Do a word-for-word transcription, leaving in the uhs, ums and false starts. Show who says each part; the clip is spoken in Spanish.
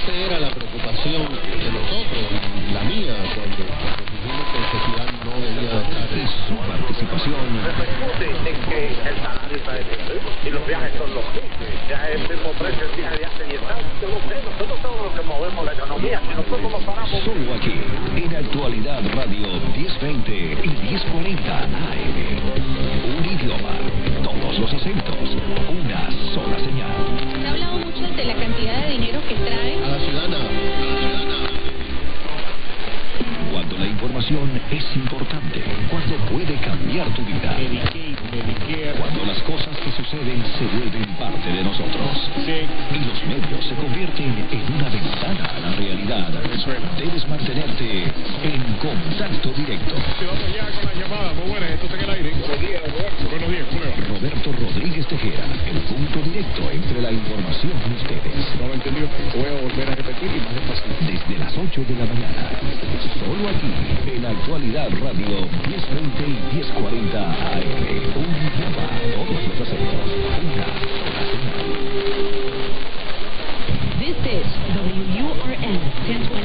Speaker 1: esa era la preocupación de nosotros, la mía, cuando dijimos que el festival no debía de estar.
Speaker 2: Y su participación.
Speaker 3: Repercute en que el salario está detenido y los viajes son los mismos. Ya es el mismo precio el viaje de hace diez años. Nosotros somos los que movemos la economía. Si nosotros nos paramos.
Speaker 2: Solo aquí, en Actualidad Radio diez veinte y diez cuarenta A M. Un idioma, todos los acentos, una sola señal.
Speaker 4: Se ha hablado mucho de la cantidad de dinero que trae
Speaker 1: A la ciudadana.
Speaker 2: Cuando la información es importante, cuando puede cambiar tu vida, cuando las cosas que suceden se vuelven parte de nosotros y los medios se convierten en una ventana a la realidad, debes mantenerte en contacto directo.
Speaker 5: Vamos ya con la llamada. Muy buena, esto está en el aire. Buenos días, Roberto. Buenos días, ¿cómo le va?
Speaker 2: Roberto Rodríguez Tejera, el punto directo entre la información y ustedes.
Speaker 5: No lo entendió. Voy a volver a repetir y más despacio.
Speaker 2: Desde las ocho de la mañana, solo aquí, en Actualidad Radio diez veinte y diez cuarenta A M. Un idioma, todos los acentos, una sola señal.
Speaker 6: This is W U R N ten twenty.